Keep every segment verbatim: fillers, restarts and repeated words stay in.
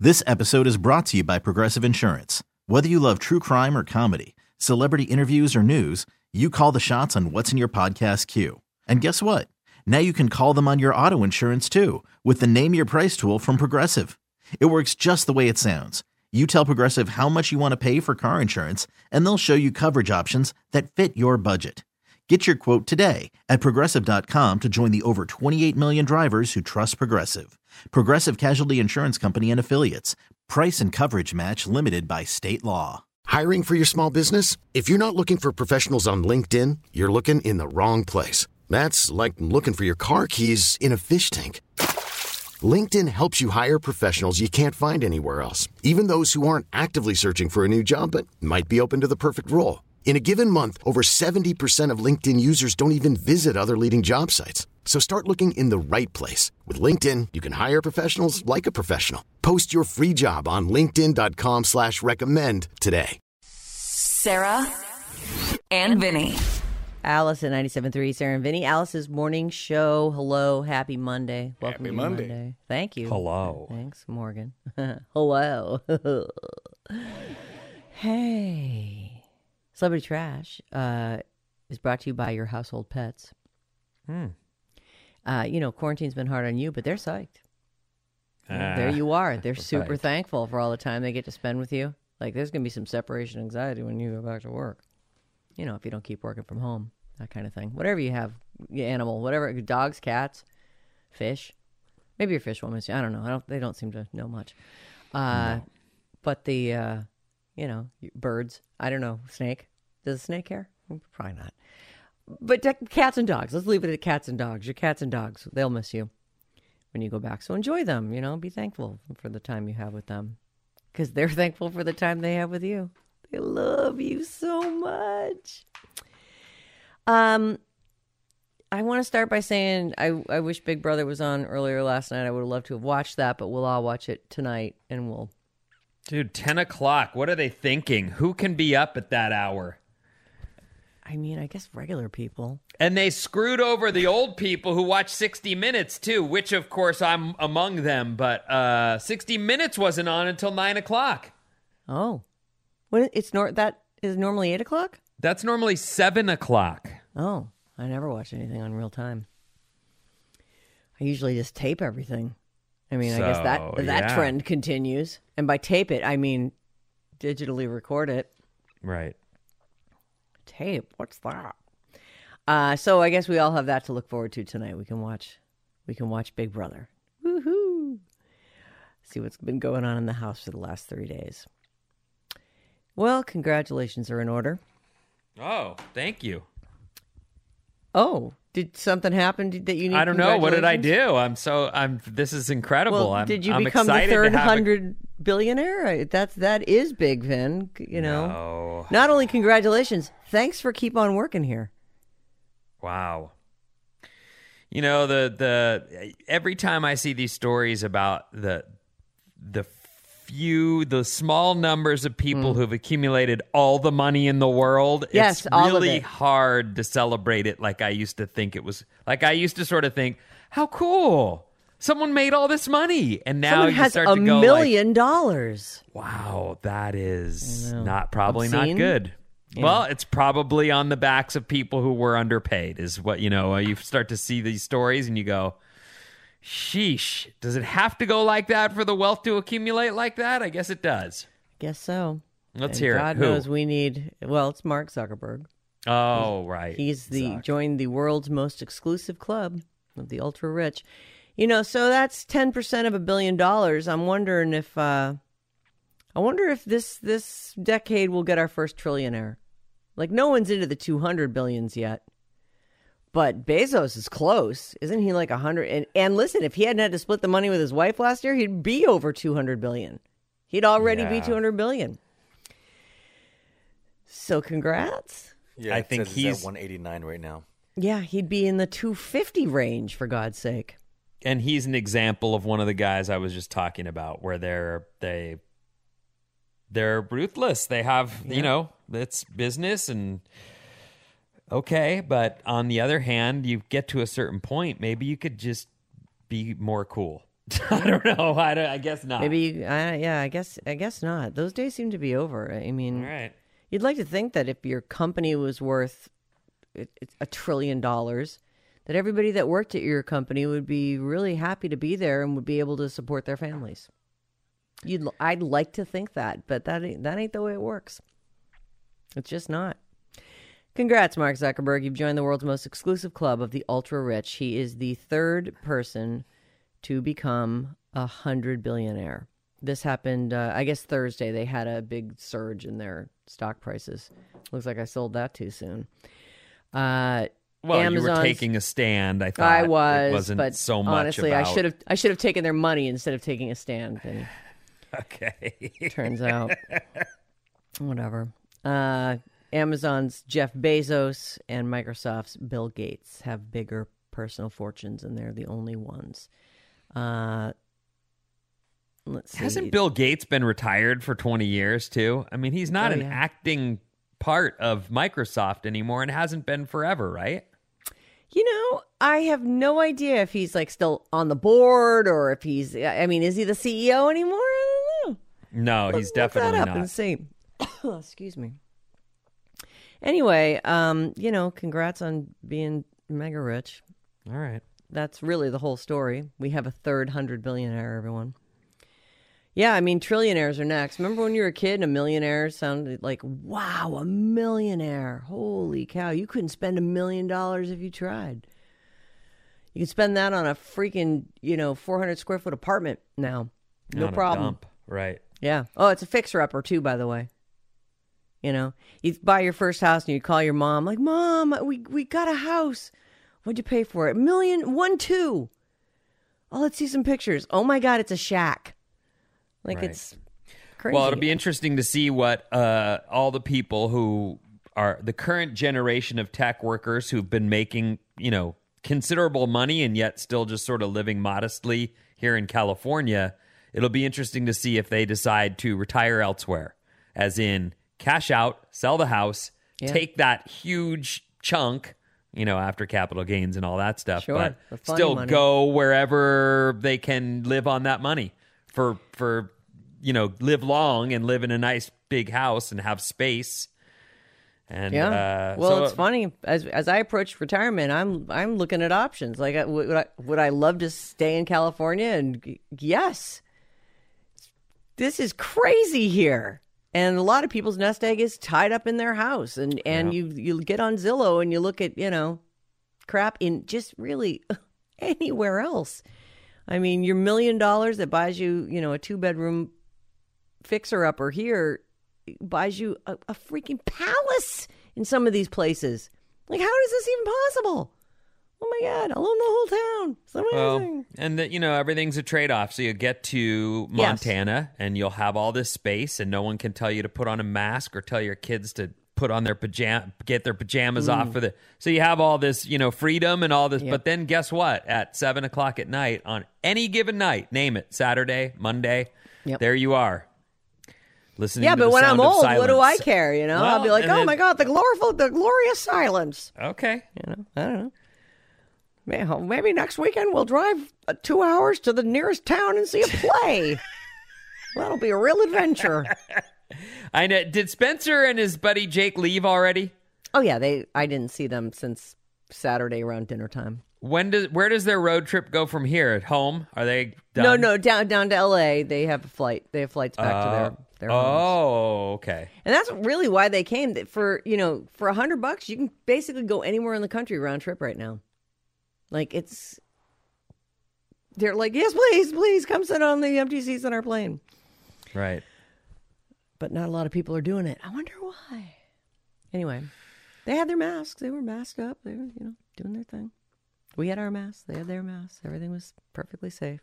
This episode is brought to you by Progressive Insurance. Whether you love true crime or comedy, celebrity interviews or news, you call the shots on what's in your podcast queue. And guess what? Now you can call them on your auto insurance too with the Name Your Price tool from Progressive. It works just the way it sounds. You tell Progressive how much you want to pay for car insurance, and they'll show you coverage options that fit your budget. Get your quote today at Progressive dot com to join the over twenty-eight million drivers who trust Progressive. Progressive Casualty Insurance Company and Affiliates. Price and coverage match limited by state law. Hiring for your small business? If you're not looking for professionals on LinkedIn, you're looking in the wrong place. That's like looking for your car keys in a fish tank. LinkedIn helps you hire professionals you can't find anywhere else, even those who aren't actively searching for a new job but might be open to the perfect role. In a given month, over seventy percent of LinkedIn users don't even visit other leading job sites. So start looking in the right place. With LinkedIn, you can hire professionals like a professional. Post your free job on linkedin dot com slash recommend today. Sarah and Vinny. Alice at ninety-seven point three, Sarah and Vinny. Alice's morning show. Hello. Happy Monday. Welcome Happy to Monday. Monday. Thank you. Hello. Thanks, Morgan. Hello. Hey. Celebrity Trash uh, is brought to you by your household pets. Hmm. Uh, you know, quarantine's been hard on you, but they're psyched. Ah, there you are. They're super right. thankful for all the time they get to spend with you. Like, there's going to be some separation anxiety when you go back to work. You know, if you don't keep working from home, that kind of thing. Whatever you have, your animal, whatever, dogs, cats, fish. Maybe your fish won't miss you. I don't know. I don't. They don't seem to know much. Uh, No. But the, uh, you know, birds. I don't know. Snake. Does a snake care? Probably not. But de- cats and dogs. Let's leave it at cats and dogs. Your cats and dogs. They'll miss you when you go back. So enjoy them. You know, be thankful for the time you have with them, because they're thankful for the time they have with you. They love you so much. Um, I want to start by saying I, I wish Big Brother was on earlier last night. I would have loved to have watched that, but we'll all watch it tonight, and we'll... Dude, ten o'clock. What are they thinking? Who can be up at that hour? I mean, I guess regular people. And they screwed over the old people who watch sixty minutes, too, which, of course, I'm among them. But uh, sixty minutes wasn't on until nine o'clock. Oh. What, it's nor- that is normally eight o'clock? That's normally seven o'clock. Oh, I never watch anything on real time. I usually just tape everything. I mean, So, I guess that that yeah. trend continues. And by tape it, I mean digitally record it. Right. Tape? What's that? Uh, so I guess we all have that to look forward to tonight. We can watch we can watch Big Brother. Woohoo! See what's been going on in the house for the last three days. Well, congratulations are in order. Oh, thank you. Oh, did something happen that you need? I don't know. What did I congratulations? do? I'm so, I'm, this is incredible. Well, I'm, did you I'm become the excited to third have a- hundred billionaire? I- That's that is big, Vin. You know. No. Not only congratulations, thanks for keep on working here. Wow. You know, the the every time I see these stories about the the few, the small numbers of people who've accumulated all the money in the world, Yes, it's all of really it. hard to celebrate it like I used to think it was. Like I used to sort of think, how cool. Someone made all this money. And now Someone you has start a to go million dollars. like, wow, that is I know. not probably Obscene? not good. Yeah. Well, it's probably on the backs of people who were underpaid is what, you know, you start to see these stories and you go, sheesh, does it have to go like that for the wealth to accumulate like that? I guess it does. Guess so. Let's And hear God it. Who? knows we need. Well, it's Mark Zuckerberg. Oh, right. He's the Zuck. joined the world's most exclusive club of the ultra rich. You know, so that's ten percent of a billion dollars. I'm wondering if uh, I wonder if this this decade we'll get our first trillionaire. Like, no one's into the two hundred billions yet. But Bezos is close. Isn't he like one hundred? And, and listen, if he hadn't had to split the money with his wife last year, he'd be over two hundred billion. He'd already be Yeah. two hundred billion. So congrats. Yeah, I it think says he's- at one eighty-nine right now. Yeah, he'd be in the two hundred fifty range, for God's sake. And he's an example of one of the guys I was just talking about where they're they they're ruthless. They have, Yeah. you know, it's business and okay, but on the other hand, you get to a certain point, maybe you could just be more cool. I don't know. I, don't, I guess not. Maybe, uh, yeah, I guess, I guess not. Those days seem to be over. I mean, All right. you'd like to think that if your company was worth a trillion dollars, that everybody that worked at your company would be really happy to be there and would be able to support their families. You'd, I'd like to think that, but that ain't, that ain't the way it works. It's just not. Congrats, Mark Zuckerberg. You've joined the world's most exclusive club of the ultra-rich. He is the third person to become a hundred billionaire. This happened, uh, I guess, Thursday. They had a big surge in their stock prices. Looks like I sold that too soon. Uh, Well, Amazon's, you were taking a stand. I thought I was, it wasn't but so much honestly, about... I should have. I should have taken their money instead of taking a stand. And Okay. turns out, whatever. Uh, Amazon's Jeff Bezos and Microsoft's Bill Gates have bigger personal fortunes, and they're the only ones. Uh, let's see. Hasn't Bill Gates been retired for twenty years, too? I mean, he's not Oh, an yeah. acting part of Microsoft anymore and hasn't been forever, right? You know, I have no idea if he's like still on the board or if he's. I mean, is he the C E O anymore? I don't know. No, Let's he's look definitely that up not. and see. Excuse me. Anyway, um, you know, congrats on being mega rich. All right. That's really the whole story. We have a third hundred billionaire, everyone. Yeah, I mean, trillionaires are next. Remember when you were a kid and a millionaire sounded like, wow, a millionaire. Holy cow. You couldn't spend a million dollars if you tried. You can spend that on a freaking, you know, four hundred square foot apartment now. No On a problem. dump. Right. Yeah. Oh, it's a fixer-upper, too, by the way. You know, you buy your first house and you call your mom, like, Mom, we, we got a house. What'd you pay for it? Million, one, two. Oh, let's see some pictures. Oh, my God, it's a shack. Like, Right. it's crazy. Well, it'll be interesting to see what uh, all the people who are the current generation of tech workers who've been making, you know, considerable money and yet still just sort of living modestly here in California. It'll be interesting to see if they decide to retire elsewhere, as in cash out, sell the house, Yeah. take that huge chunk, you know, after capital gains and all that stuff, Sure, the but funny still money. go wherever they can live on that money for, for, you know, live long and live in a nice big house and have space. And Yeah. uh, well, so- it's funny. As as I approach retirement, I'm I'm looking at options. Like, I- would I, would I love to stay in California? And g- yes, this is crazy here. And a lot of people's nest egg is tied up in their house. And and you you get on Zillow and you look at, you know, crap in just really anywhere else. I mean, your million dollars that buys you, you know, a two bedroom fixer upper here buys you a, a freaking palace in some of these places. Like, how is this even possible? Oh my God, I own the whole town. It's amazing. Well, and that, you know, everything's a trade-off. So you get to Montana and you'll have all this space and no one can tell you to put on a mask or tell your kids to put on their pajama, get their pajamas off for the, so you have all this, you know, freedom and all this, Yep. but then guess what? At seven o'clock at night on any given night, name it, Saturday, Monday, Yep. there you are. Listening Yeah, to but the when I'm sound of old, what do I silence. care? You know, I'll Well, be like, and oh then- my God, the gloriful, the glorious silence. Okay. You know, I don't know. May- Maybe next weekend we'll drive uh, two hours to the nearest town and see a play. That'll be a real adventure. I know. Did Spencer and his buddy Jake leave already? Oh yeah, they. I didn't see them since Saturday around dinner time. When does where does their road trip go from here? At home? Are they done? No, no, down down to L A. They have a flight. They have flights back to their their homes. Oh, okay. And that's really why they came. That For you know, for a hundred bucks, you can basically go anywhere in the country round trip right now. Like it's, they're like, yes, please, please come sit on the empty seats on our plane. Right. But not a lot of people are doing it. I wonder why. Anyway, they had their masks. They were masked up. They were, you know, doing their thing. We had our masks. They had their masks. Everything was perfectly safe.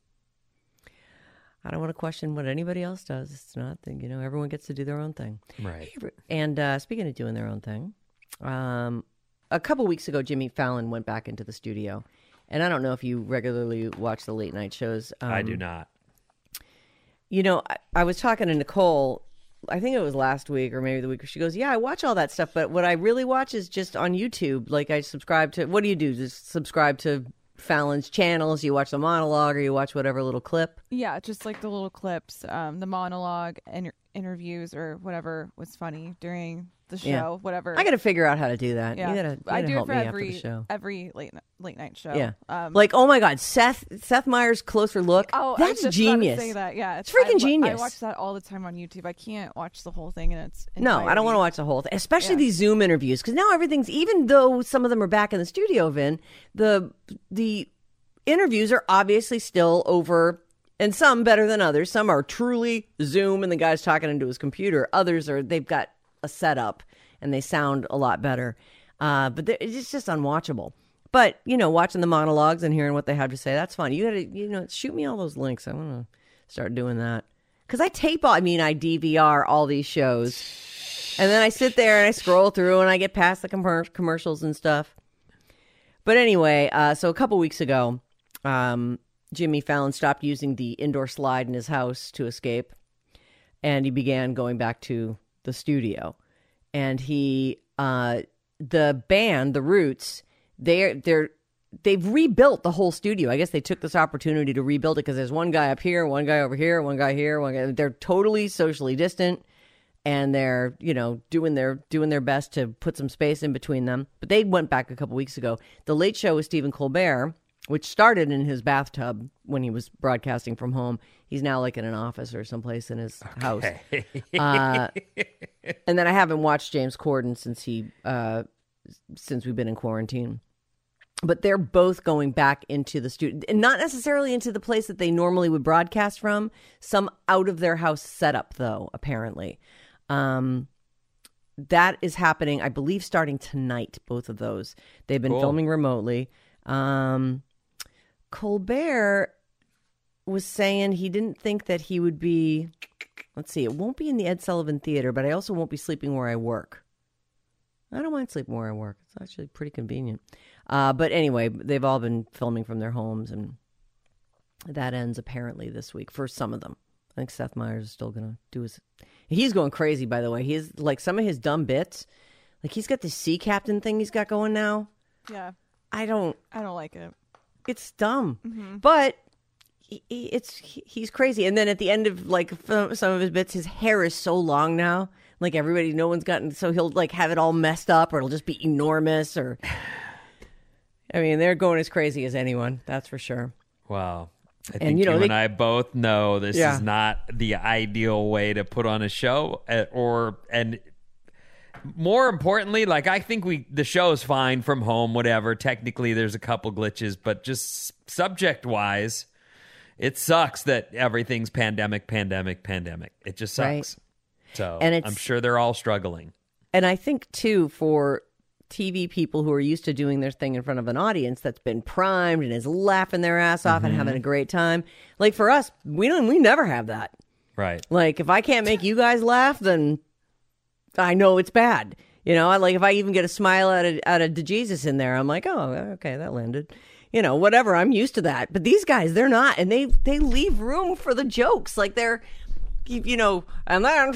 I don't want to question what anybody else does. It's not, you know, everyone gets to do their own thing. Right. And uh, speaking of doing their own thing, um, a couple weeks ago, Jimmy Fallon went back into the studio. And I don't know if you regularly watch the late night shows. Um, I do not. You know, I, I was talking to Nicole, I think it was last week or maybe the week. She goes, yeah, I watch all that stuff. But what I really watch is just on YouTube. Like I subscribe to, what do you do? Just subscribe to Fallon's channels? You watch the monologue or you watch whatever little clip? Yeah, just like the little clips, um, the monologue and interviews or whatever was funny during the show, Yeah. whatever. I got to figure out how to do that. Yeah, You gotta, you I gotta do help it for me every after the show. every late late night show. Yeah. um, Like, oh my God, Seth Seth Meyers' Closer Look. oh, I was That's just genius. About to say that. Yeah, It's freaking I, genius. I watch that all the time on YouTube. I can't watch the whole thing in its No, I don't want to entirety. watch the whole thing, especially Yeah. these Zoom interviews, because now everything's, even though some of them are back in the studio, Vin, the the interviews are obviously still over, and some better than others. Some are truly Zoom and the guy's talking into his computer. Others are, they've got a setup and they sound a lot better. Uh, but they're- it's just unwatchable. But, you know, watching the monologues and hearing what they have to say, that's fun. You got to, you know, shoot me all those links. I want to start doing that. Because I tape all, I mean, I D V R all these shows. And then I sit there and I scroll through and I get past the com- commercials and stuff. But anyway, uh, so a couple weeks ago, um, Jimmy Fallon stopped using the indoor slide in his house to escape. And he began going back to the studio. And he, uh, the band, The Roots, they're, they're, they've rebuilt the whole studio. I guess they took this opportunity to rebuild it because there's one guy up here, one guy over here, one guy here, one guy. They're totally socially distant, and they're, you know, doing their doing their best to put some space in between them. But they went back a couple weeks ago. The Late Show with Stephen Colbert, which started in his bathtub when he was broadcasting from home. He's now like in an office or someplace in his house. Uh, and then I haven't watched James Corden since he uh, since we've been in quarantine. But they're both going back into the studio, and not necessarily into the place that they normally would broadcast from. Some out of their house setup, though, apparently. Um, that is happening, I believe, starting tonight, both of those. They've been Cool. filming remotely. Um, Colbert was saying he didn't think that he would be, let's see, it won't be in the Ed Sullivan Theater, but I also won't be sleeping where I work. I don't mind sleeping where I work. It's actually pretty convenient. Uh, but anyway, they've all been filming from their homes, and that ends apparently this week for some of them. I think Seth Meyers is still going to do his... He's going crazy, by the way. He's like some of his dumb bits. Like he's got this sea captain thing he's got going now. Yeah, I don't... I don't like it. It's dumb. But he, he- it's he, he's crazy. And then at the end of like f- some of his bits, his hair is so long now. Like everybody, no one's gotten... So he'll like have it all messed up, or it'll just be enormous, or... I mean, they're going as crazy as anyone. That's for sure. Wow. I And, think you know, you they- and I both know this Yeah. is not the ideal way to put on a show, uh, or and more importantly, like I think we the show is fine from home, whatever. Technically, there's a couple glitches, but just subject wise, it sucks that everything's pandemic, pandemic, pandemic. It just sucks. Right. So And it's- I'm sure they're all struggling. And I think, too, for T V people who are used to doing their thing in front of an audience that's been primed and is laughing their ass off and having a great time. Like for us, we don't, we never have that. Right. Like if I can't make you guys laugh, then I know it's bad. You know, I like if I even get a smile out of out of DeJesus in there, I'm like, oh, okay, that landed. You know, whatever. I'm used to that. But these guys, they're not, and they they leave room for the jokes. Like they're, you you know, and then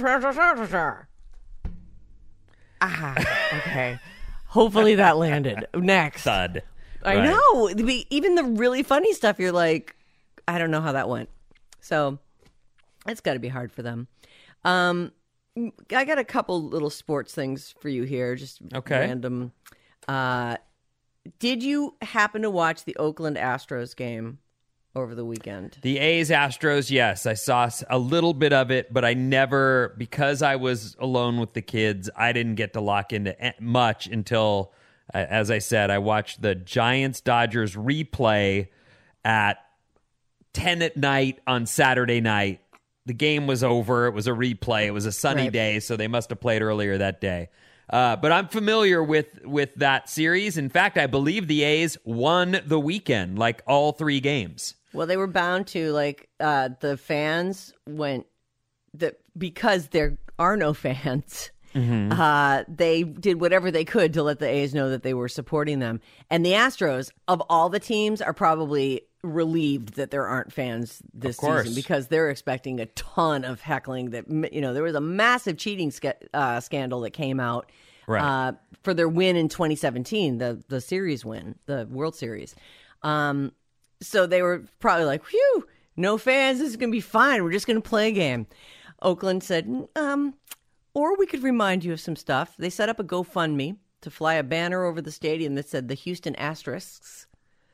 ah, okay. Hopefully that landed. Next. Thud. I Right. know. The- Even the really funny stuff, you're like, I don't know how that went. So it's got to be hard for them. Um, I got a couple little sports things for you here, just Okay. random. Uh, did you happen to watch the Oakland Astros game over the weekend? The A's Astros, yes, I saw s- a little bit of it, but I never, because I was alone with the kids, I didn't get to lock into a- much until, uh, as I said, I watched the Giants Dodgers replay at ten at night on Saturday night. The game was over. It was a replay. It was a sunny Right. day, so they must have played earlier that day. Uh, but I'm familiar with with that series. In fact, I believe the A's won the weekend, like all three games. Well, they were bound to. Like uh, the fans went that because there are no fans. Uh, they did whatever they could to let the A's know that they were supporting them. And the Astros, of all the teams, are probably relieved that there aren't fans this Of course. season because they're expecting a ton of heckling. That you know, there was a massive cheating sca- uh, scandal that came out Right. uh, for their win in twenty seventeen, the the series win, the World Series. Um, so they were probably like, "Phew, no fans. This is going to be fine. We're just going to play a game." Oakland said, um, "Or we could remind you of some stuff." They set up a GoFundMe to fly a banner over the stadium that said the Houston Asterisks.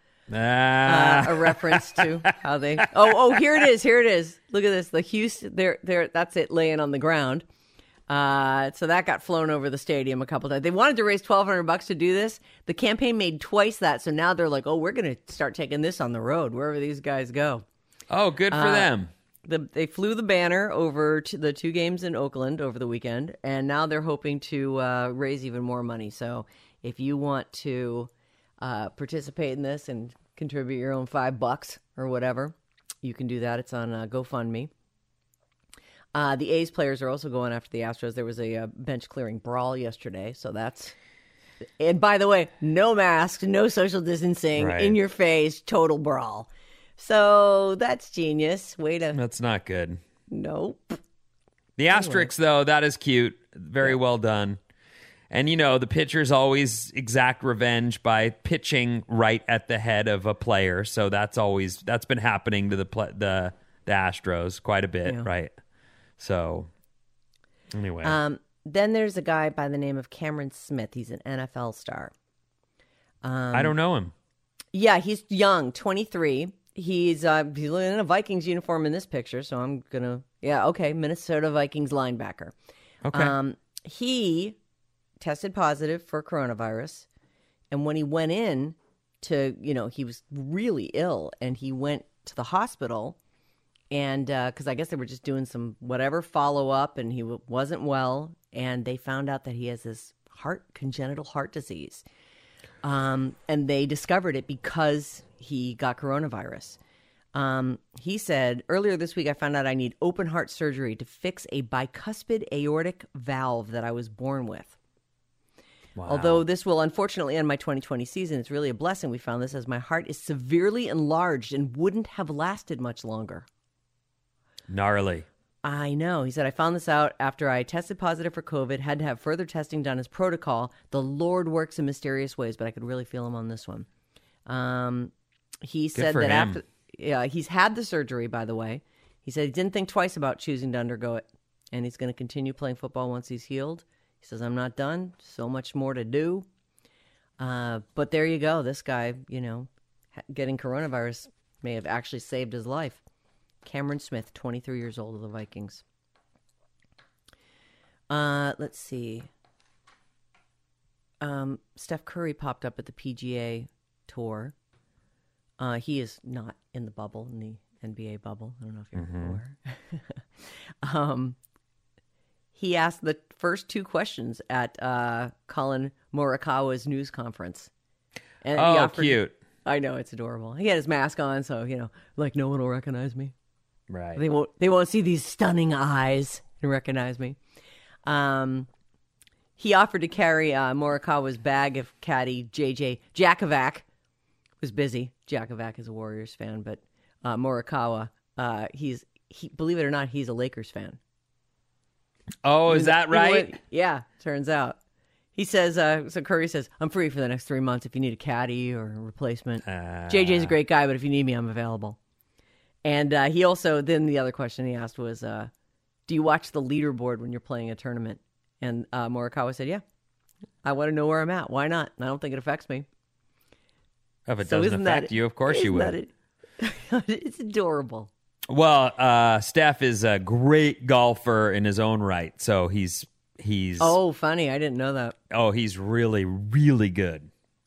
Ah. Uh, a reference to how they. Oh, oh, here it is. Here it is. Look at this. The Houston. There, there. That's it, laying on the ground. Uh, so that got flown over the stadium a couple times. They wanted to raise twelve hundred bucks to do this. The campaign made twice that. So now they're like, "Oh, we're going to start taking this on the road wherever these guys go." Oh, good for uh, them. The, they flew the banner over to the two games in Oakland over the weekend, and now they're hoping to uh, raise even more money. So if you want to uh, participate in this and contribute your own five bucks or whatever, you can do that. It's on uh, GoFundMe. Uh, the A's players are also going after the Astros. There was a uh, bench clearing brawl yesterday, so that's. And by the way, no masks, no social distancing, Right. in your face, total brawl. So that's genius. Way to. That's not good. Nope. The asterisks, though, that is cute. Very well done. And, you know, the pitchers always exact revenge by pitching right at the head of a player. So that's always, that's been happening to the pl- the, the Astros quite a bit, Yeah. right? So, anyway. Um, then there's a guy by the name of Cameron Smith. He's an N F L star. Um, I don't know him. Yeah, he's young, twenty-three. He's uh, he's in a Vikings uniform in this picture, so I'm gonna yeah okay Minnesota Vikings linebacker. Okay. Um, he tested positive for coronavirus, and when he went in to you know he was really ill, and he went to the hospital, and because uh, I guess they were just doing some whatever follow up, and he w- wasn't well, and they found out that he has this heart congenital heart disease. Um, and they discovered it because he got coronavirus. Um, he said, earlier this week, I found out I need open heart surgery to fix a bicuspid aortic valve that I was born with. Wow. Although this will unfortunately end my twenty twenty season, it's really a blessing we found this, as my heart is severely enlarged and wouldn't have lasted much longer. Gnarly. I know. He said, I found this out after I tested positive for COVID, had to have further testing done as protocol. The Lord works in mysterious ways, but I could really feel him on this one. Um, he Good said for that him. after, yeah, he's had the surgery, by the way. He said he didn't think twice about choosing to undergo it, and he's going to continue playing football once he's healed. He says, I'm not done. So much more to do. Uh, but there you go. This guy, you know, ha- getting coronavirus may have actually saved his life. Cameron Smith, twenty-three years old, of the Vikings. Uh, let's see. Um, Steph Curry popped up at the P G A Tour. Uh, he is not in the bubble, in the N B A bubble. I don't know if you're Mm-hmm. aware. um, he asked the first two questions at uh, Colin Morikawa's news conference. And he Oh, offered- cute. I know, it's adorable. He had his mask on, so, you know, like no one will recognize me. Right. They won't. They won't see these stunning eyes and recognize me. Um, he offered to carry uh, Morikawa's bag if caddy J J Jakovac was busy. Jakovac is a Warriors fan, but uh, Morikawa, uh, he's he. Believe it or not, he's a Lakers fan. Oh, is Even- that even right? when- yeah, turns out. He says. Uh, so Curry says, "I'm free for the next three months if you need a caddy or a replacement." Uh, J J's a great guy, but if you need me, I'm available. And uh, he also, then the other question he asked was, uh, do you watch the leaderboard when you're playing a tournament? And uh, Morikawa said, yeah, I want to know where I'm at. Why not? I don't think it affects me. If it So doesn't isn't that affect it? you, of course you Isn't would. that it? It's adorable. Well, uh, Steph is a great golfer in his own right. So he's, he's, oh, Oh, funny. I didn't know that. he's really, really good.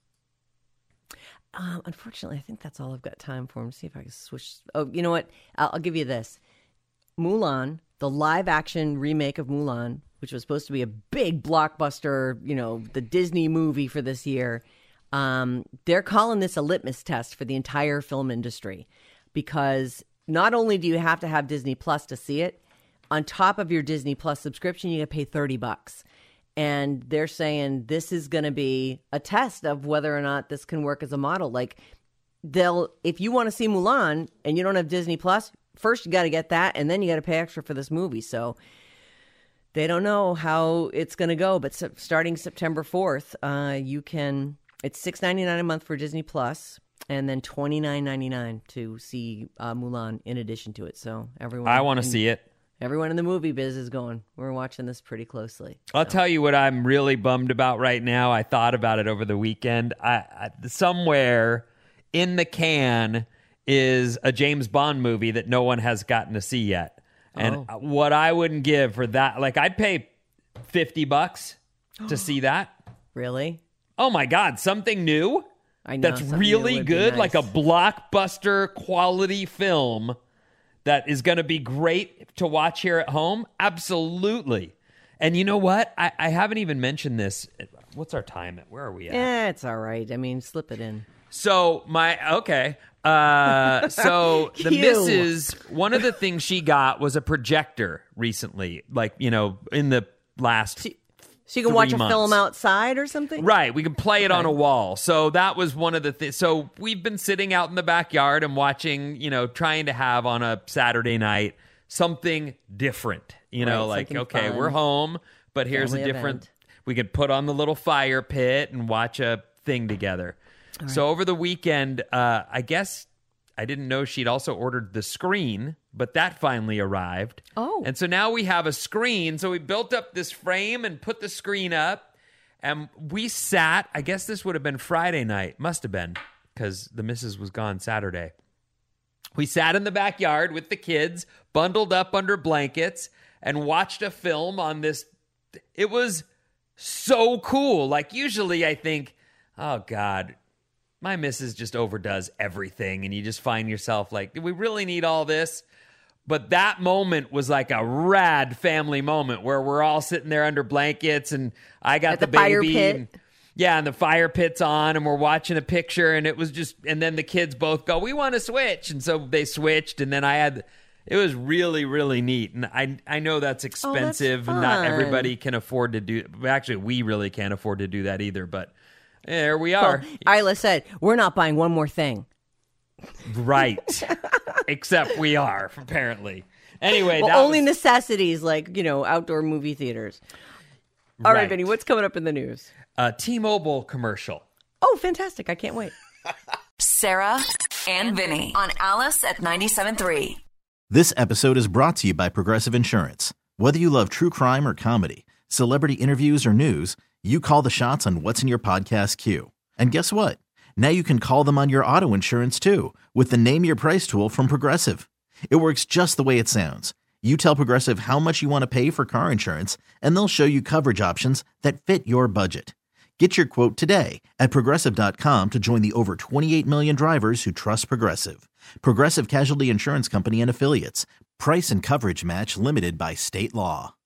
Um, unfortunately, I think that's all I've got time for. Let me see if I can switch. Oh, you know what? I'll, I'll give you this. Mulan, the live action remake of Mulan, which was supposed to be a big blockbuster, you know, the Disney movie for this year. Um, they're calling this a litmus test for the entire film industry, because not only do you have to have Disney Plus to see it, on top of your Disney Plus subscription, you got to pay thirty bucks. And they're saying this is going to be a test of whether or not this can work as a model. Like, they'll, if you want to see Mulan and you don't have Disney Plus, first you got to get that, and then you got to pay extra for this movie. So they don't know how it's going to go. But so, starting September fourth, uh, you can. It's six ninety-nine a month for Disney Plus, and then twenty-nine ninety-nine to see uh, Mulan in addition to it. So everyone, I want to in- see it. Everyone in the movie biz is going. We're watching this pretty closely. I'll So. tell you what I'm really bummed about right now. I thought about it over the weekend. I, I somewhere in the can is a James Bond movie that no one has gotten to see yet. And Oh. what I wouldn't give for that, like I'd pay fifty bucks to see that. Really? Oh my God, something new? I know. That's something really new would be good, like a nice. blockbuster quality film that is going to be great to watch here at home. Absolutely. And you know what? I, I haven't even mentioned this. What's our time at? Where are we at? Eh, it's all right. I mean, slip it in. So my okay. Uh, so the Ew. missus, one of the things she got was a projector recently, like you know, in the last. So you can three watch a months. film outside or something? Right, we can play it on a Okay. wall. So that was one of the things. So we've been sitting out in the backyard and watching, you know, trying to have on a Saturday night something different. You know, Right, like, something okay, fun. we're home, but here's Family a different. event. We could put on the little fire pit and watch a thing together. So over the weekend, uh, I guess I didn't know she'd also ordered the screen, but that finally arrived. Oh. And so now we have a screen. So we built up this frame and put the screen up. And we sat, I guess this would have been Friday night. Must have been, because the missus was gone Saturday. We sat in the backyard with the kids, bundled up under blankets, and watched a film on this. It was so cool. Like, usually I think, oh, God, my missus just overdoes everything, and you just find yourself like, do we really need all this? But that moment was like a rad family moment where we're all sitting there under blankets, and I got At the, the fire baby. pit. And, yeah, and the fire pit's on, and we're watching a picture, and it was just, and then the kids both go, we want to switch. And so they switched, and then I had, it was really, really neat. And I I know that's expensive, and not fun. everybody can afford to do, actually, we really can't afford to do that either, but there we are. Well, Isla said, we're not buying one more thing. Right. Except we are, apparently. Anyway, Well, that only was, necessities like, you know, outdoor movie theaters. All right, Right. Vinny, what's coming up in the news? a T-Mobile commercial. Oh, fantastic. I can't wait. Sarah and Vinny on Alice at ninety-seven point three. This episode is brought to you by Progressive Insurance. Whether you love true crime or comedy, celebrity interviews or news, you call the shots on what's in your podcast queue. And guess what? Now you can call them on your auto insurance too with the Name Your Price tool from Progressive. It works just the way it sounds. You tell Progressive how much you want to pay for car insurance, and they'll show you coverage options that fit your budget. Get your quote today at Progressive dot com to join the over twenty-eight million drivers who trust Progressive. Progressive Casualty Insurance Company and Affiliates. Price and coverage match limited by state law.